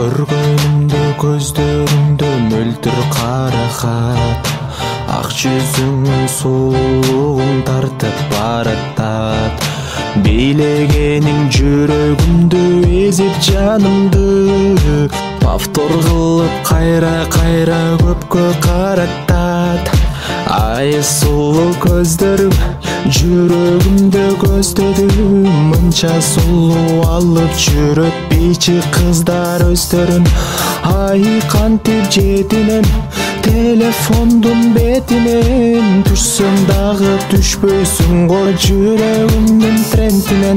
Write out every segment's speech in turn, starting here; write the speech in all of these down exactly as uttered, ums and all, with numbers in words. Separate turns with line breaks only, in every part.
Көргөнүмдө көздөрүңдө мөлдүр кара хат, ак жүзүңүн сулуулугун тартып баратат. Бийлегениң жүрөгүмдү эзип жанымды, повтор кылып кайра кайра көпкө каратат. Ай сулуу көздөрүң жүрөгүмдө көздөдү, мынча сулуу алып жүрөт бичи кыздар өздөрүн. Ай кантип жетинем телефондун бетинен, түшсөң дагы түшпөйсүң го жүрөгүмдүн трендинен.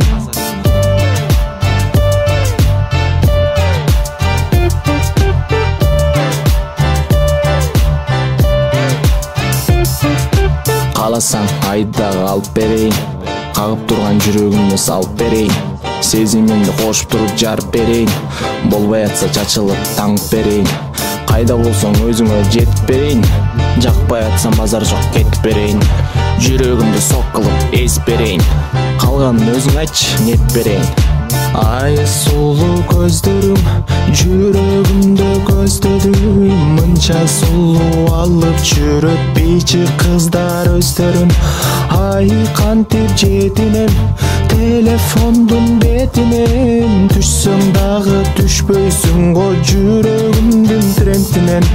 Кааласаң айдагы алып берейин, кагып турган жүрөгүмдү салып берейин. Сезимимди кошуп туруп жарып берейин, болбой атса чачылып таңып берейин. Кайда болсоң өзүңө жетип берейин, жакпай атсам базар жок кетип берейин. Жүрөгүмдү сок кылып эзип берейин, калганын өзүң айтчы нетип берейин. Ай сулуу көздөрүң жүрөгүмдө көздөдү, мынча сулуу алып жүрөт бичи кыздар өздөрүн. Ай кантип жетинем телефондун бетинен, түшсөң дагы түшпөйсүң го жүрөгүмдүн трендинен.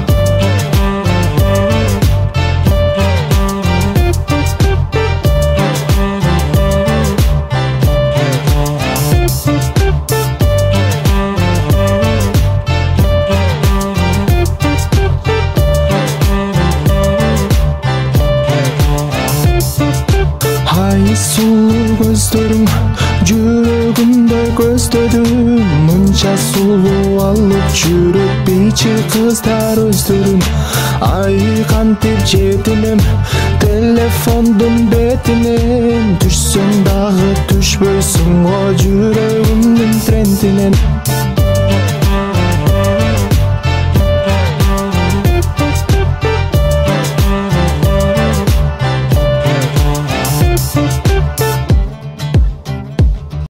Ай сулуу көздөрүң жүрөгүмдө көздөдү, мынча сулуу алып жүрөт бичи кыздар өздөрүн. Ай кантип жетинем телефондун бетинен, түшсөң дагы түшпөйсүң го жүрөгүмдүн трендинен.